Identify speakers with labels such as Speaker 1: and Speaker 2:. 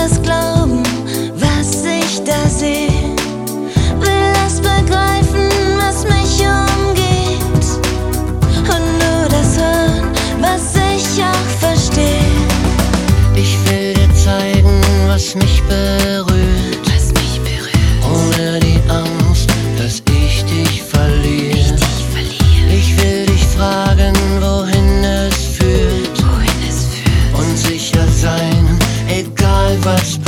Speaker 1: das glauben, was ich da seh. Will es begreifen, was mich umgeht. Und nur das hören, was ich auch versteh.
Speaker 2: Ich will dir zeigen, was mich berührt. Ohne die Angst, dass ich dich verliere. Ich will dich fragen, wohin es führt. Und sicher sein, egal was